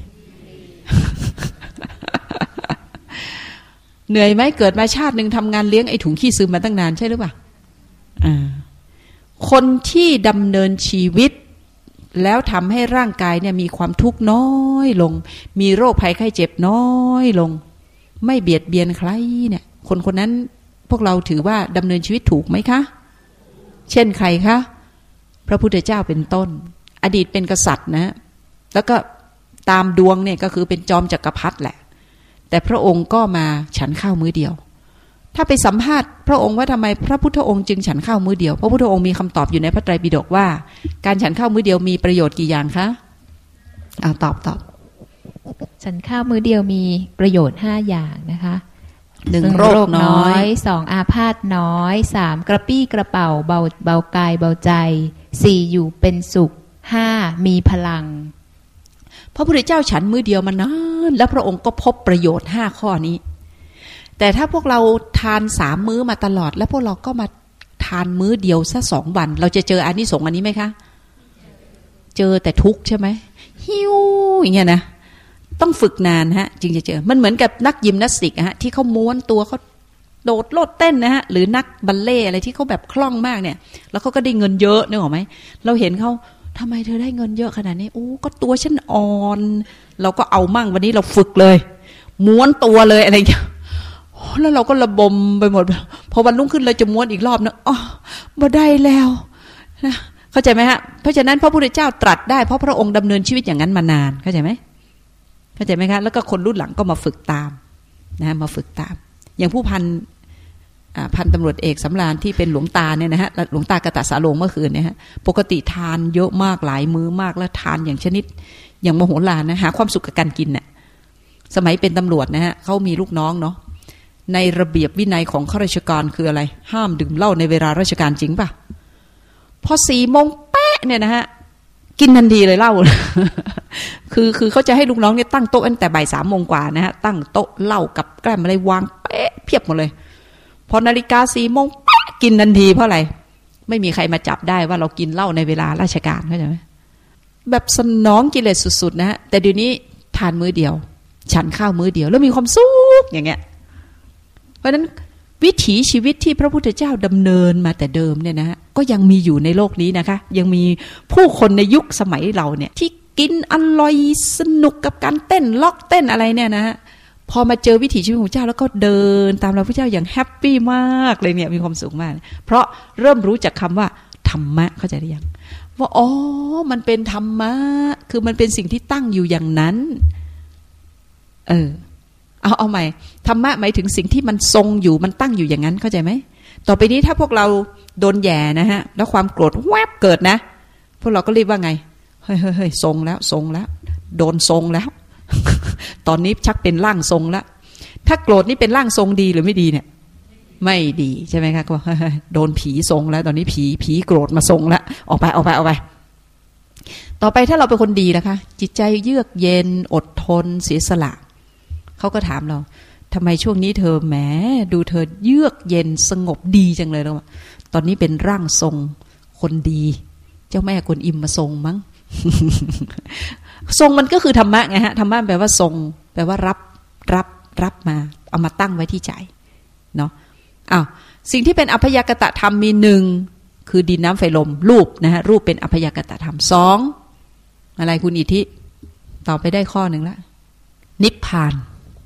เหนื่อยไหมเกิดมาชาติหนึ่งทำงานเลี้ยงไอ้ถุงขี้ซึมมาตั้งนานใช่หรือเปล่าคนที่ดำเนินชีวิตแล้วทำให้ร่างกายเนี่ยมีความทุกข์น้อยลงมีโรคภัยไข้เจ็บน้อยลงไม่เบียดเบียนใครเนี่ยคนนั้นพวกเราถือว่าดำเนินชีวิตถูกไหมคะเช่นใครคะพระพุทธเจ้าเป็นต้นอดีตเป็นกษัตริย์นะแล้วก็ตามดวงเนี่ยก็คือเป็นจอมจักรพรรดิแหละแต่พระองค์ก็มาฉันข้าวมื้อเดียวถ้าไปสัมภาษณ์พระองค์ว่าทำไมพระพุทธองค์จึงฉันข้าวมื้อเดียวพระพุทธองค์มีคำตอบอยู่ในพระไตรปิฎกว่าการฉันข้าวมื้อเดียวมีประโยชน์กี่อย่างคะตอบฉันข้าวมื้อเดียวมีประโยชน์5อย่างนะคะ 1โรคน้อย 2อาพาธน้อย3กระปี้กระเป๋าเบากายเบาใจ4อยู่เป็นสุข5มีพลังพระพุทธเจ้าฉันมื้อเดียวมานานแล้วพระองค์ก็พบประโยชน์5ข้อนี้แต่ถ้าพวกเราทาน3มื้อมาตลอดแล้วพวกเราก็มาทานมื้อเดียวซะ2วันเราจะเจออานิสงส์อันนี้ไหมคะเจอแต่ทุกข์ใช่ไหมหิวอย่างเงี้ยนะต้องฝึกนานฮะจึงจะเจอมันเหมือนกับนักยิมนาสติกฮะที่เขาม้วนตัวเขาโดดโลดเต้นนะฮะหรือนักบัลเล่อะไรที่เขาแบบคล่องมากเนี่ยแล้วเขาก็ได้เงินเยอะนึกออกไหมเราเห็นเขาทำไมเธอได้เงินเยอะขนาดนี้ก็ตัวฉันอ่อนเราก็เอามั่งวันนี้เราฝึกเลยม้วนตัวเลยอะไรอย่างเงี้ยแล้วเราก็ระบมไปหมดพอวันรุ่งขึ้นเราจะม้วนอีกรอบนะบ่ได้แล้วนะเข้าใจไหมฮะเพราะฉะนั้นพระพุทธเจ้าตรัสได้เพราะพระองค์ดำเนินชีวิตอย่างนั้นมานานเข้าใจไหมคะแล้วก็คนรุ่นหลังก็มาฝึกตามนะมาฝึกตามอย่างผู้พันตำรวจเอกสำราญที่เป็นหลวงตาเนี่ยนะฮะหลวงตากตสาโลงเมื่อคืนเนี่ยฮะปกติทานเยอะมากหลายมื้อมากแล้วทานอย่างชนิดอย่างมโหฬารนะหาความสุขกับการกินน่ะสมัยเป็นตำรวจนะฮะเขามีลูกน้องเนาะในระเบียบวินัยของข้าราชการคืออะไรห้ามดื่มเหล้าในเวลาราชการจริงป่ะพอ4 โมงเป๊ะเนี่ยนะฮะกินทันทีเลยเหล้า คือเขาจะให้ลูกน้องเนี่ยตั้งโต๊ะตั้งแต่บ่าย3 โมงกว่านะฮะตั้งโต๊ะเหล้ากับแกล้มอะไรวางเป๊ะเพียบหมดเลยพอนาฬิกา4 โมงเป๊ะกินทันทีเพราะอะไรไม่มีใครมาจับได้ว่าเรากินเหล้าในเวลาราชการเข้าใจไหมแบบสนองกิเลสสุดๆนะฮะแต่เดี๋ยวนี้ทานมื้อเดียวฉันข้าวมื้อเดียวแล้วมีความสุขอย่างเงี้ยเพราะฉะนั้นวิถีชีวิตที่พระพุทธเจ้าดำเนินมาแต่เดิมเนี่ยนะก็ยังมีอยู่ในโลกนี้นะคะยังมีผู้คนในยุคสมัยเราเนี่ยที่กินอร่อยสนุกกับการเต้นล็อกเต้นอะไรเนี่ยนะพอมาเจอวิถีชีวิตของเจ้าแล้วก็เดินตามเราพระเจ้าอย่างแฮปปี้มากเลยเนี่ยมีความสุขมากเพราะเริ่มรู้จักคำว่าธรรมะเข้าใจหรือยังว่ามันเป็นธรรมะคือมันเป็นสิ่งที่ตั้งอยู่อย่างนั้นเอาใหม่ธรรมะหมายถึงสิ่งที่มันทรงอยู่มันตั้งอยู่อย่างนั้นเข้าใจไหมต่อไปนี้ถ้าพวกเราโดนแย่นะฮะแล้วความโกรธแวบเกิดนะพวกเราก็รีบว่าไงเฮ้ยทรงแล้วโดนทรงแล้ว ตอนนี้ชักเป็นร่างทรงแล้วถ้าโกรธนี่เป็นร่างทรงดีหรือไม่ดีเนี่ยไม่ดีใช่ไหมคะก็โดนผีทรงแล้วตอนนี้ผีโกรธมาทรงแล้วออกไปต่อไปถ้าเราเป็นคนดีนะคะจิตใจเยือกเย็นอดทนเสียสละเขาก็ถามเราทำไมช่วงนี้เธอแหมดูเธอเยือกเย็นสงบดีจังเลยแล้วตอนนี้เป็นร่างทรงคนดีเจ้าแม่กวนอิมมาทรงมั้ง ทรงมันก็คือธรรมะไงฮะธรรมะแปลว่าทรงแปลว่ารับมาเอามาตั้งไว้ที่ใจเนาะสิ่งที่เป็นอัพยากตธรรมมี1คือดินน้ำไฟลมรูปนะฮะรูปเป็นอัพยากตธรรม2อะไรคุณอิทธิตอบไปได้ข้อหนึ่งละนิพพาน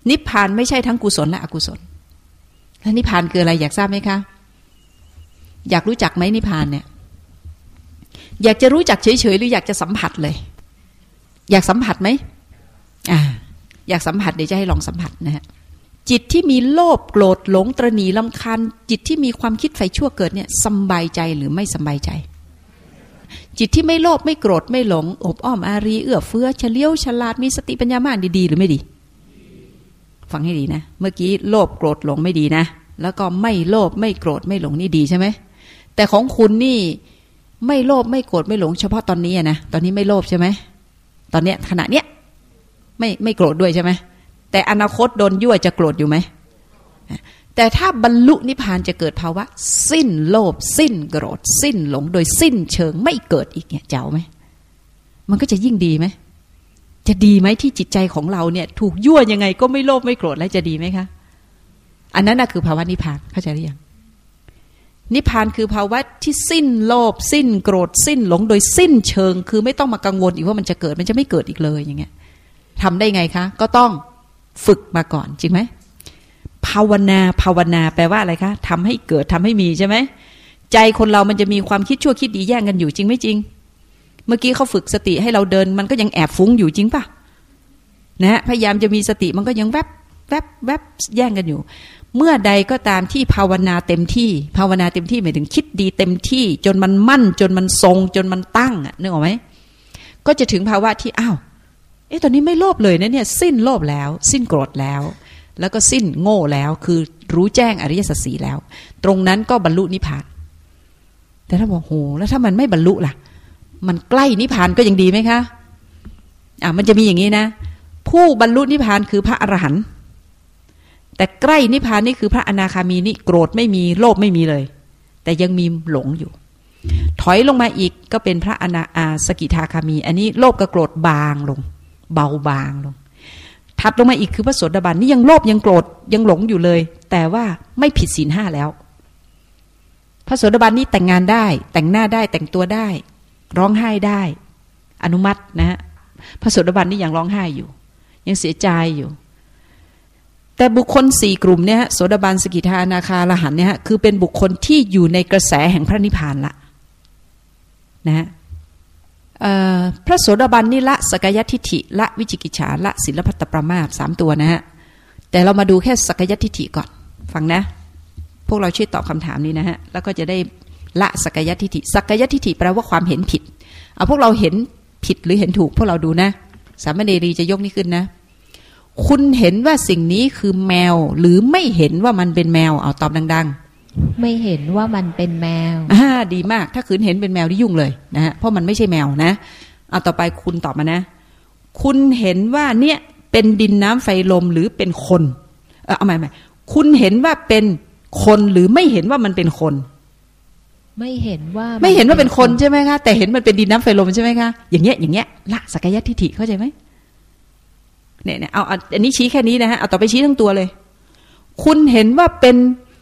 นิพพานไม่ใช่ทั้งกุศลและอกุศลแล้วนิพพานคืออะไรอยากทราบไหมคะอยากรู้จักไหมนิพพานเนี่ยอยากจะรู้จักเฉยๆหรืออยากจะสัมผัสเลยอยากสัมผัสไหมอยากสัมผัสเดี๋ยวจะให้ลองสัมผัสนะฮะจิตที่มีโลภโกรธหลงตระหนี่รำคาญจิตที่มีความคิดใฝ่ชั่วเกิดเนี่ยสบายใจหรือไม่สบายใจจิตที่ไม่โลภไม่โกรธไม่หลงอบอ้อมอารีเอื้อเฟื้อเฉลียวฉลาดมีสติปัญญามากดีๆหรือไม่ดีฟังให้ดีนะเมื่อกี้โลภโกรธหลงไม่ดีนะแล้วก็ไม่โลภไม่โกรธไม่หลงนี่ดีใช่ไหมแต่ของคุณนี่ไม่โลภไม่โกรธไม่หลงเฉพาะตอนนี้นะตอนนี้ไม่โลภใช่ไหมตอนเนี้ยขณะเนี้ยไม่โกรธด้วยใช่ไหมแต่อนาคตโดนยั่วจะโกรธอยู่ไหมแต่ถ้าบรรลุนิพพานจะเกิดภาวะสิ้นโลภสิ้นโกรธสิ้นหลงโดยสิ้นเชิงไม่เกิดอีกเนี่ยเจ๋วไหมมันก็จะยิ่งดีไหมจะดีไหมที่จิตใจของเราเนี่ยถูกยั่วยังไงก็ไม่โลภไม่โกรธแล้วจะดีไหมคะอันนั้นน่ะคือภาวะนิพพานเข้าใจหรือยังนิพพานคือภาวะที่สิ้นโลภสิ้นโกรธสิ้นหลงโดยสิ้นเชิงคือไม่ต้องมากังวลอีกว่ามันจะเกิดมันจะไม่เกิดอีกเลยอย่างเงี้ยทำได้ไงคะก็ต้องฝึกมาก่อนจริงไหมภาวนาแปลว่าอะไรคะทำให้เกิดทำให้มีใช่ไหมใจคนเรามันจะมีความคิดชั่วคิดดีแย่งกันอยู่จริงไม่จริงเมื่อกี้เขาฝึกสติให้เราเดินมันก็ยังแอบฟุ้งอยู่จริงป่ะนะฮะพยายามจะมีสติมันก็ยังแวบแย่งกันอยู่เมื่อใดก็ตามที่ภาวนาเต็มที่หมายถึงคิดดีเต็มที่จนมันมั่นจนมันทรงจนมันตั้งนึกออกไหมก็จะถึงภาวะที่อ้าวตอนนี้ไม่โลภเลยนะเนี่ยสิ้นโลภแล้วสิ้นโกรธแล้วก็สิ้นโง่แล้วคือรู้แจ้งอริยสัจสี่แล้วตรงนั้นก็บรรลุนิพพานแต่ถ้าบอกโหแล้วถ้ามันไม่บรรลุล่ะมันใกล้นิพพานก็ยังดีไหมคะมันจะมีอย่างนี้นะผู้บรรลุนิพพานคือพระอรหันต์แต่ใกล้นิพพานนี่คือพระอนาคามีนี่โกรธไม่มีโลภไม่มีเลยแต่ยังมีหลงอยู่ถอยลงมาอีกก็เป็นพระสกิทาคามีอันนี้โลภกับโกรธบางลงเบาบางลงถัดลงมาอีกคือพระโสดาบันนี่ยังโลภยังโกรธยังหลงอยู่เลยแต่ว่าไม่ผิดศีลห้าแล้วพระโสดาบันนี่แต่งงานได้แต่งหน้าได้แต่งตัวได้ร้องไห้ได้อนุมัตินะฮะพระโสดาบันนี่ยังร้องไห้อยู่ยังเสียใจอยู่แต่บุคคล4กลุ่มเนี่ยโสดาบันสกิทาอนาคาอรหันต์เนี่ยคือเป็นบุคคลที่อยู่ในกระแสแห่งพระนิพพานละนะฮะพระโสดาบันนี่ละสักยทิฏฐิละวิจิกิจฉาละศีลพัตตประมาท3ตัวนะฮะแต่เรามาดูแค่สักยทิฏฐิก่อนฟังนะพวกเราช่วยตอบคำถามนี้นะฮะแล้วก็จะได้ละสักยทิฏฐิสักยทิฏฐิแปลว่าความเห็นผิดเอาพวกเราเห็นผิดหรือเห็นถูกพวกเราดูนะสามเณรีจะยกนี้ขึ้นนะคุณเห็นว่าสิ่งนี้คือแมวหรือไม่เห็นว่ามันเป็นแมวเอาตอบดังๆไม่เห็นว่ามันเป็นแมวดีมากถ้าคืนเห็นเป็นแมวที่ยุ่งเลยนะฮะเพราะมันไม่ใช่แมวนะเอาต่อไปคุณตอบมานะคุณเห็นว่าเนี่ยเป็นดินน้ำไฟลมหรือเป็นคนเอาใหม่คุณเห็นว่าเป็นคนหรือไม่เห็นว่ามันเป็นคนไม่เห็นว่าเป็นคนใช่ไหมคะแต่เห็นมันเป็นดินน้ำไฟลมใช่ไหมคะอย่างเงี้ยละสักยทิฏฐิเข้าใจไหมเนี่ยเอาอันนี้ชี้แค่นี้นะฮะเอาต่อไปชี้ทั้งตัวเลยคุณเห็นว่าเป็น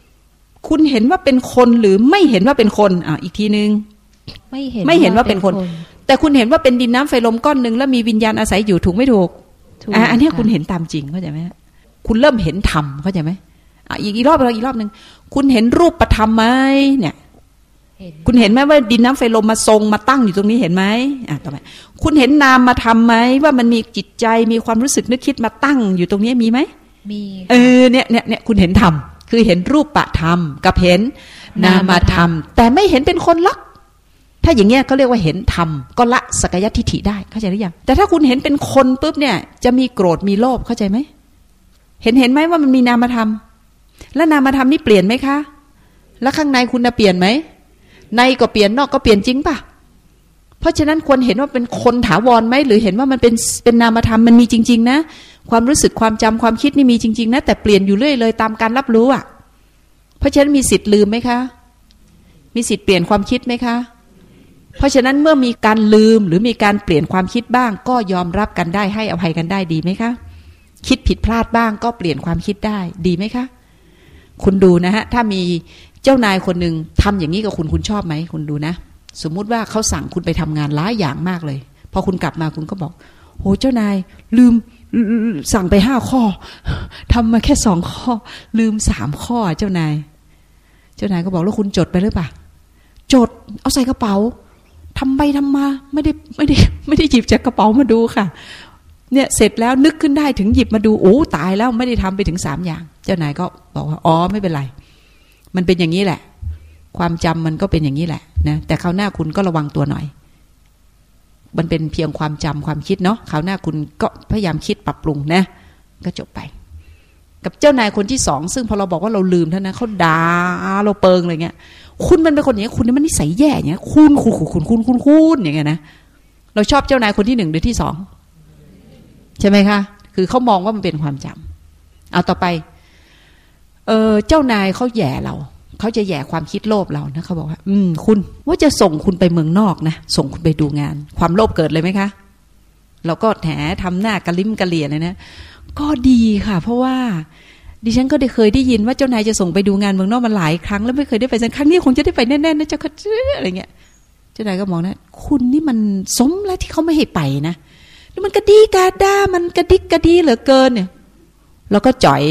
คนหรือไม่เห็นว่าเป็นคนอีกทีนึงไม่เห็นว่าเป็นคนแต่คุณเห็นว่าเป็นดินน้ำไฟลมก้อนนึงแล้วมีวิญญาณอาศัยอยู่ถูกไม่ถูกอันนี้คุณเห็นตามจริงเข้าใจไหมคุณเริ่มเห็นธรรมเข้าใจไหมอีกรอบนึงคุณเห็นรูปธรรมไหมเนี่ยคุณเห็นไหมว่าดินน้ำไฟลมมาทรงมาตั้งอยู่ตรงนี้เห็นไหมต่อไปคุณเห็นนามมาทำไหมว่ามันมีจิตใจมีความรู้สึกนึกคิดมาตั้งอยู่ตรงนี้มีไหมมีเนี่ยคุณเห็นธรรมคือเห็นรูปธรรมกับเห็นนามธรรมแต่ไม่เห็นเป็นคนลักถ้าอย่างเงี้ยเขาเรียกว่าเห็นธรรมก็ละสักยทิฏฐิได้เข้าใจหรือยังแต่ถ้าคุณเห็นเป็นคนปุ๊บเนี่ยจะมีโกรธมีโลภเข้าใจไหมเห็นไหมว่ามันมีนามธรรมแล้วนามธรรมนี่เปลี่ยนไหมคะแล้วข้างในคุณเปลี่ยนไหมในก็เปลี่ยนนอกก็เปลี่ยนจริงป่ะเพราะฉะนั้นควรเห็นว่าเป็นคนถาวรไหมหรือเห็นว่ามันเป็นนามธรรมมันมีจริงๆนะความรู้สึกความจำความคิดนี่มีจริงๆนะแต่เปลี่ยนอยู่เรื่อยเลยตามการรับรู้เพราะฉะนั้นมีสิทธิ์ลืมไหมคะมีสิทธิ์เปลี่ยนความคิดไหมคะเพราะฉะนั้นเมื่อมีการลืมหรือมีการเปลี่ยนความคิดบ้างก็ยอมรับกันได้ให้อภัยกันได้ดีไหมคะคิดผิดพลาดบ้างก็เปลี่ยนความคิดได้ดีไหมคะคุณดูนะฮะถ้ามีเจ้านายคนหนึ่งทำอย่างนี้กับคุณชอบไหมคุณดูนะสมมุติว่าเขาสั่งคุณไปทำงานหลายอย่างมากเลยพอคุณกลับมาคุณก็บอกโหเจ้านายสั่งไป5 ข้อทำมาแค่2 ข้อลืม3 ข้อเจ้านายก็บอกแล้วคุณจดไปหรือเปล่าจดเอาใส่กระเป๋าทำไปทำมาไม่ได้หยิบจากกระเป๋ามาดูค่ะเนี่ยเสร็จแล้วนึกขึ้นได้ถึงหยิบมาดูโอ้ตายแล้วไม่ได้ทำไปถึง3 อย่างเจ้านายก็บอกว่าอ๋อไม่เป็นไรมันเป็นอย่างนี้แหละความจำมันก็เป็นอย่างนี้แหละนะแต่คราวหน้าคุณก็ระวังตัวหน่อยมันเป็นเพียงความจำความคิดเนาะคราวหน้าคุณก็พยายามคิดปรับปรุงนะก็จบไปกับเจ้านายคนที่2ซึ่งพอเราบอกว่าเราลืมท่านนะเขาด่าเราเปิงอะไรเงี้ยคุณมันเป็นคนอย่างนี้คุณนี่มันนิสัยแย่อย่างเงี้ยคุณอย่างเงี้ยนะเราชอบเจ้านายคนที่1หรือที่2ใช่ไหมคะคือเขามองว่ามันเป็นความจำเอาต่อไปเจ้านายเขาแย่เราเขาจะแย่ความคิดโลภเรานะเขาบอกว่าคุณว่าจะส่งคุณไปเมืองนอกนะส่งคุณไปดูงานความโลภเกิดเลยไหมคะเราก็แถทำหน้ากระลิ้มกระเหลี่ยเลยนะก็ดีค่ะเพราะว่าดิฉันก็เคยได้ยินว่าเจ้านายจะส่งไปดูงานเมืองนอกมาหลายครั้งแล้วไม่เคยได้ไปสักครั้งนี้คงจะได้ไปแน่ๆนะเจ้าค่ะอะไรเงี้ยเจ้านายก็มองนะคุณนี่มันสมแล้วที่เขาไม่ให้ไปนะแล้วมันกระดีกระด้ามันกระดิกกระดีเหลือเกินเนี่ยแล้วก็จ่อย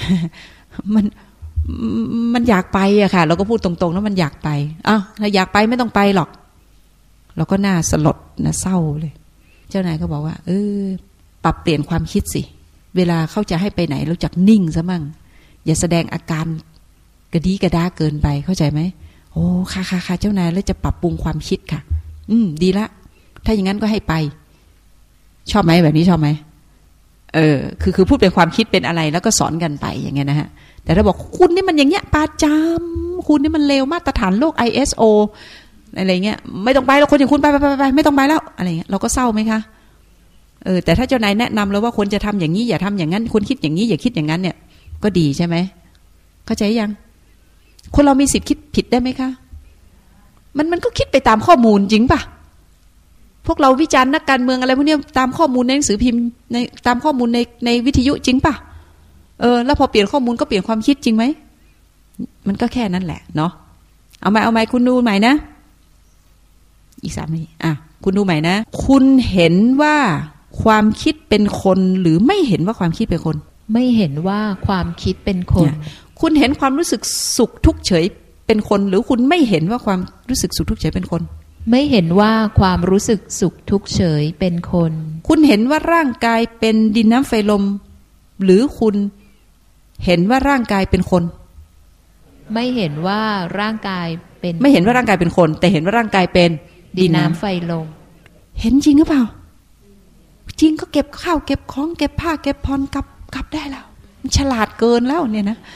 มันอยากไปอะค่ะเราก็พูดตรงๆแล้วมันอยากไปอ้าวถ้าอยากไปไม่ต้องไปหรอกเราก็น่าสลดน่าเศร้าเลยเจ้านายก็บอกว่าปรับเปลี่ยนความคิดสิเวลาเขาจะให้ไปไหนรู้จักนิ่งซะมั่งอย่าแสดงอาการกระดีกระด้าเกินไปเข้าใจไหมโอ้ค่ะเจ้านายแล้วจะปรับปรุงความคิดค่ะดีละถ้าอย่างนั้นก็ให้ไปชอบไหมแบบนี้ชอบไหมคือพูดเป็นความคิดเป็นอะไรแล้วก็สอนกันไปอย่างเงี้ยนะฮะแต่ถ้าบอกคุณนี่มันอย่างเงี้ยประจำคุณนี่มันเลวมาตรฐานโลก ISO อะไรเงี้ยไม่ต้องไปแล้วคนอย่างคุณไปไม่ต้องไปแล้วอะไรเงี้ยเราก็เศร้าไหมคะแต่ถ้าเจ้านายแนะนำแล้วว่าควรจะทำอย่างนี้อย่าทำอย่างนั้นควรคิดอย่างนี้อย่าคิดอย่างนั้นเนี่ยก็ดีใช่ไหมเข้าใจยังคนเรามีสิทธิ์คิดผิดได้ไหมคะมันก็คิดไปตามข้อมูลจริงป่ะพวกเราวิจารณ์นักการเมืองอะไรพวกนี้ตามข้อมูลในหนังสือพิมพ์ตามข้อมูลในวิทยุจริงป่ะแล้วพอเปลี่ยนข้อมูลก็เปลี่ยนความคิดจริงไหมมันก็แค่นั้นแหละเนาะเอาใหม่คุณดูใหม่นะอีก3 นาทีคุณดูใหม่นะคุณเห็นว่าความคิดเป็นคนหรือไม่เห็นว่าความคิดเป็นคนไม่เห็นว่าความคิดเป็นคนคุณเห็นความรู้สึกสุขทุกข์เฉยเป็นคนหรือคุณไม่เห็นว่าความรู้สึกสุขทุกข์เฉยเป็นคนไม่เห็นว่าความรู้สึกสุขทุกข์เฉยเป็นคนคุณเห็นว่าร่างกายเป็นดินน้ำไฟลมหรือคุณเห็นว่าร่างกายเป็นคนไม่เห็นว่าร่างกายเป็นไม่เห็นว่าร่างกายเป็นคนแต่เห็นว่าร่างกายเป็นดินน้ำไฟลมเห็นจริงหรือเปล่าจริงก็เก็บข้าวเก็บของเก็บผ้าเก็บผ่อนกลับได้แล้วมันฉลาดเกินแล้วเนี่ยนะ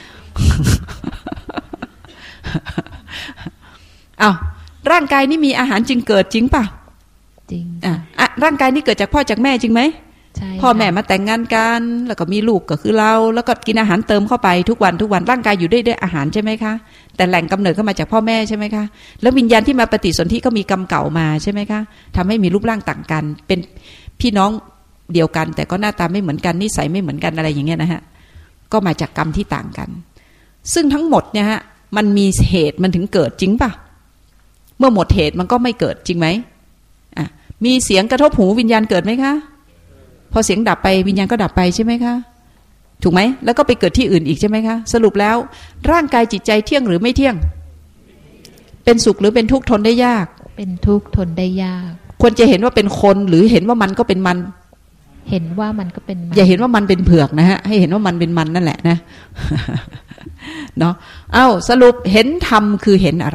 ร่างกายนี่มีอาหารจริงเกิดจริงป่ะจริงร่างกายนี่เกิดจากพ่อจากแม่จริงไหมใช่พ่อแม่มาแต่งงานกันแล้วก็มีลูกก็คือเราแล้วก็กินอาหารเติมเข้าไปทุกวันร่างกายอยู่ด้วยอาหารใช่ไหมคะแต่แหล่งกำเนิดก็มาจากพ่อแม่ใช่ไหมคะแล้ววิญญาณที่มาปฏิสนธิก็มีกรรมเก่ามาใช่ไหมคะทำให้มีรูปร่างต่างกันเป็นพี่น้องเดียวกันแต่ก็หน้าตาไม่เหมือนกันนิสัยไม่เหมือนกันอะไรอย่างเงี้ยนะฮะก็มาจากกรรมที่ต่างกันซึ่งทั้งหมดเนี่ยฮะมันมีเหตุมันถึงเกิดจริงป่ะเมื่อหมดเหตุมันก็ไม่เกิดจริงไหมมีเสียงกระทบหูวิญญาณเกิดไหมคะพอเสียงดับไปวิญญาณก็ดับไปใช่ไหมคะถูกไหมแล้วก็ไปเกิดที่อื่นอีกใช่ไหมคะสรุปแล้วร่างกายจิตใจเที่ยงหรือไม่เที่ยงเป็นสุขหรือเป็นทุกข์ทนได้ยากเป็นทุกข์ทนได้ยากควรจะเห็นว่าเป็นคนหรือเห็นว่ามันก็เป็นมันเห็นว่ามันก็เป็นมันอย่าเห็นว่ามันเป็นเผือกนะฮะให้เห็นว่ามันเป็นมันนั่นแหละนะ เนาะสรุปเห็นธรรมคือเห็นอะไร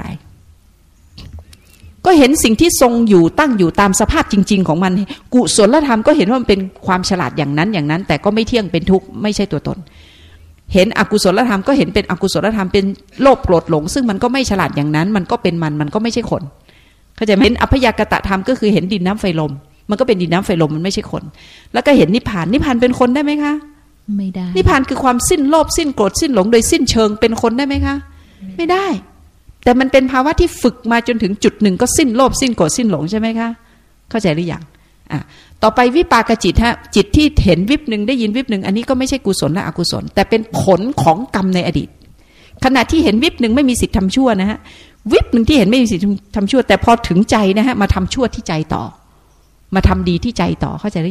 ก็เห็นสิ่งที่ทรงอยู่ตั้งอยู่ตามสภาพจริงๆของมันกุศลธรรมก็เห็นว่ามันเป็นความฉลาดอย่างนั้นแต่ก็ไม่เที่ยงเป็นทุกข์ไม่ใช่ตัวตนเห็นอกุศลธรรมก็เห็นเป็นอกุศลธรรมเป็นโลภโกรธหลงซึ่งมันก็ไม่ฉลาดอย่างนั้นมันก็เป็นมันก็ไม่ใช่คนเข้าใจไหมเห็นอัพยากตธรรมก็คือเห็นดินน้ำไฟลมมันก็เป็นดินน้ำไฟลมมันไม่ใช่คนแล้วก็เห็นนิพพานเป็นคนได้ไหมคะไม่ได้นิพพานคือความสิ้นโลภสิ้นโกรธสิ้นหลงโดยสิ้นเชิงเป็นคนได้ไหมคะไม่ได้แต่มันเป็นภาวะที่ฝึกมาจนถึงจุดหนึ่งก็สิ้นโลภสิ้นโกรธสิ้นหลงใช่ไหมคะเข้าใจหรือยังต่อไปวิปากจิตฮะจิตที่เห็นวิบหนึ่งได้ยินวิบหนึ่งอันนี้ก็ไม่ใช่กุศลและอกุศลแต่เป็นผลของกรรมในอดีตขณะที่เห็นวิบหนึ่งไม่มีสิทธิ์ทำชั่วนะฮะวิบหนึ่งที่เห็นไม่มีสิทธิ์ทำชั่วแต่พอถึงใจนะฮะมาทำชั่วที่ใจต่อมาทำดีที่ใจต่อเข้าใจหรือยัง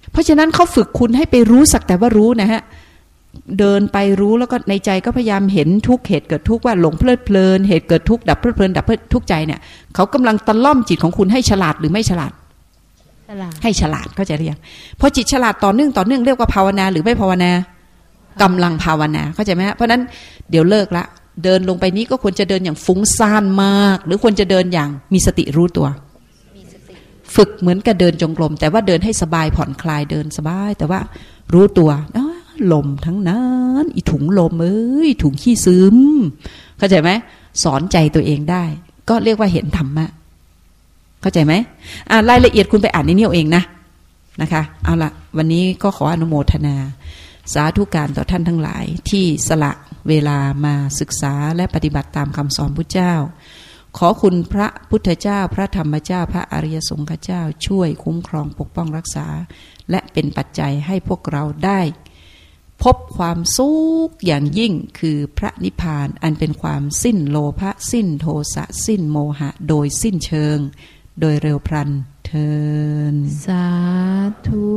เพราะฉะนั้นเขาฝึกคุณให้ไปรู้สักแต่ว่ารู้นะฮะเดินไปรู้แล้วก็ในใจก็พยายามเห็นทุกเหตุเกิดทุกว่าหลงเพลิดเพลินเหตุเกิดทุกดับเพลิดเพลินดับทุกใจเนี่ยเขากำลังตะล่อมจิตของคุณให้ฉลาดหรือไม่ฉลาดให้ฉลาดเข้าใจหรือยังพอจิตฉลาดต่อเนื่องเรียกว่าภาวนาหรือไม่ภาวนากำลังภาวนาเข้าใจไหมฮะเพราะนั้นเดี๋ยวเลิกละเดินลงไปนี้ก็ควรจะเดินอย่างฟุ้งซ่านมากหรือควรจะเดินอย่างมีสติรู้ตัวฝึกเหมือนกับเดินจงกรมแต่ว่าเดินให้สบายผ่อนคลายเดินสบายแต่ว่ารู้ตัวลมทั้งนั้นอีถุงลมถุงขี้ซึมเข้าใจไหมสอนใจตัวเองได้ก็เรียกว่าเห็นธรรมะเข้าใจไหมรายละเอียดคุณไปอ่านในนี้เอาเองนะคะเอาละวันนี้ก็ขออนุโมทนาสาธุการต่อท่านทั้งหลายที่สละเวลามาศึกษาและปฏิบัติตามคำสอนพุทธเจ้าขอคุณพระพุทธเจ้าพระธรรมเจ้าพระอริยสงฆ์เจ้าช่วยคุ้มครองปกป้องรักษาและเป็นปัจจัยให้พวกเราได้พบความสุขอย่างยิ่งคือพระนิพพานอันเป็นความสิ้นโลภะสิ้นโทสะสิ้นโมหะโดยสิ้นเชิงโดยเร็วพลันเทินสาธุ